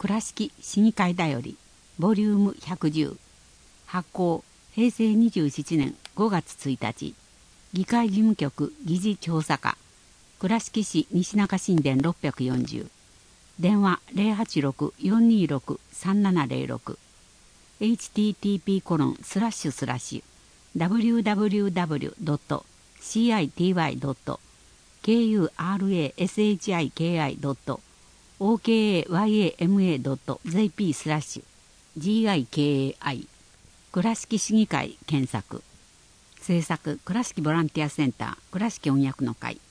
倉敷市議会だよりボリューム110発行平成27年5月1日議会事務局議事調査課倉敷市西中新田640電話086-426-3706 http://www.citywayama.jp/gikai 倉敷市議会検索制作倉敷ボランティアセンター倉敷音訳の会